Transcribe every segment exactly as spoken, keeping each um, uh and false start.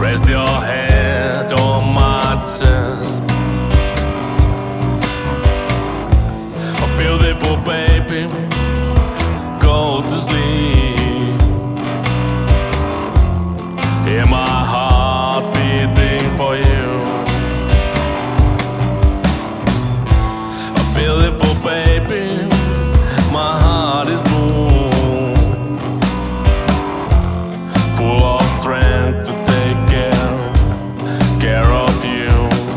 Rest your head on my chest. Oh, beautiful baby, go to sleep. Hear my heart beating for you. Oh, beautiful baby, my heart is blue, full of strength to take care, care of you.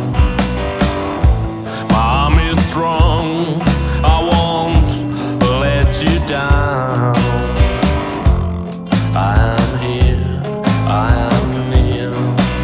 My arm is strong, I won't let you down. I am here, I am near.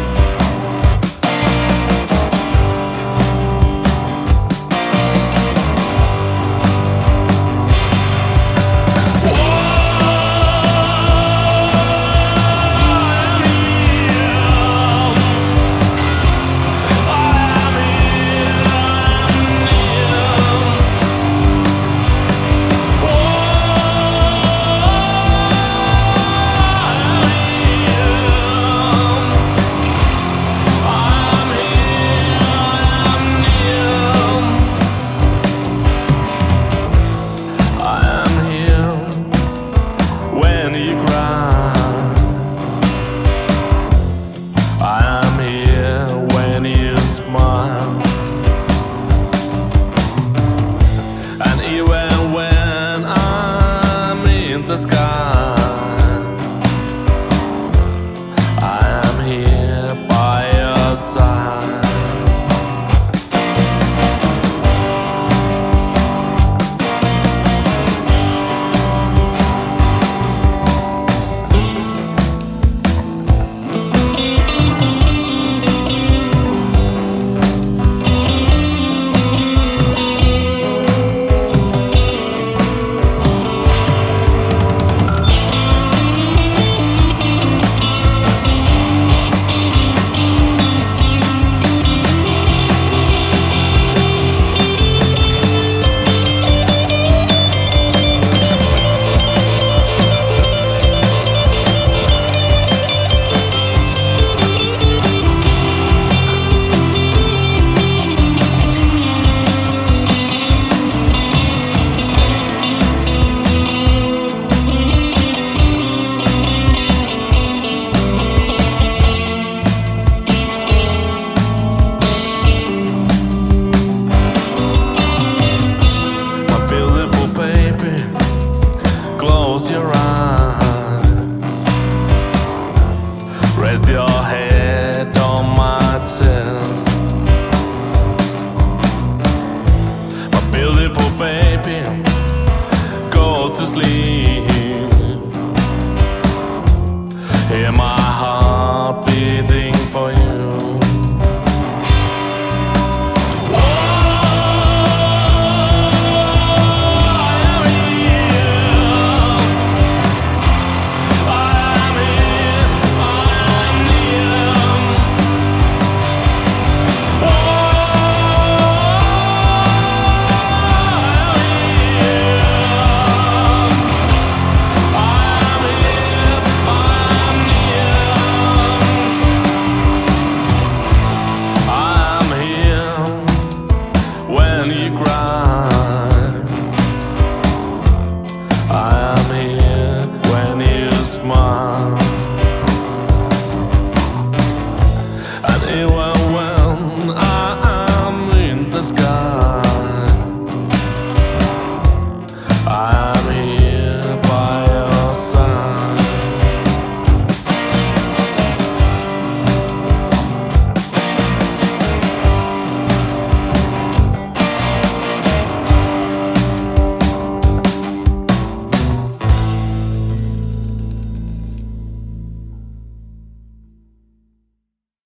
When you cry, I am here when you smile, and even when I'm in the sky, I am here by your side. Close your eyes, rest your head